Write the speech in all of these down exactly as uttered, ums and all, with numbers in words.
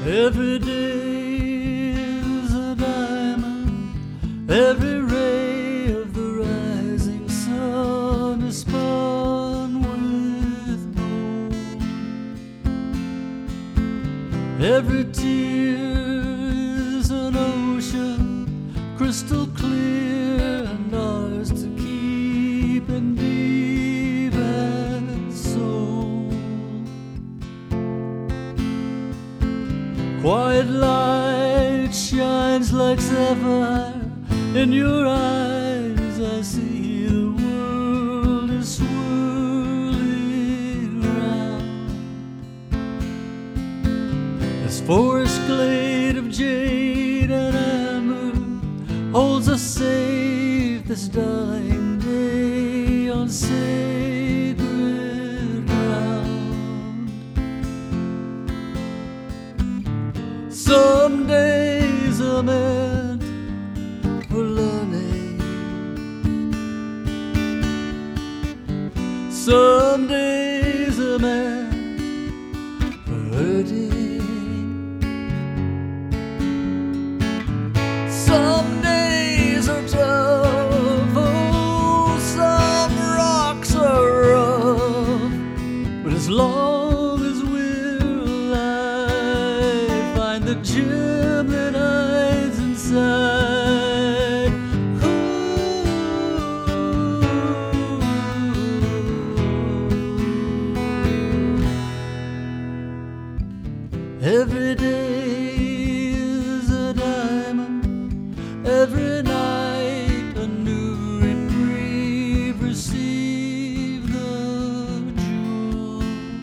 Every day is a diamond, every ray of the rising sun is spun with gold. Every tear is an ocean, crystal clear and ours to keep in deep and soul. Quiet light shines like sapphire in your eyes. I see the world is swirling round. This forest glade of jade and amber holds us safe this dying day on sacred ground. Some days are meant for learning, some days are meant for hurting, some days are tough, oh, some rocks are rough, but as long as we're alive, find the gem that hides inside. Ooh. Every day is a diamond, every night a new reprieve. Receive the jewel.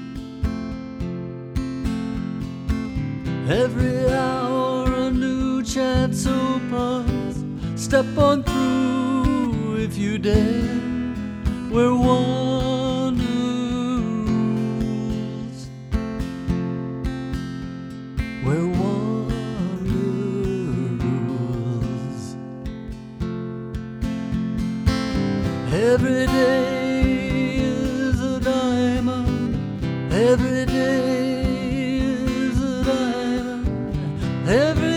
Every hour a new chance opens. Step on through if you dare, where wonder rules, where wonder rules. Every day is a diamond, every day is a diamond, every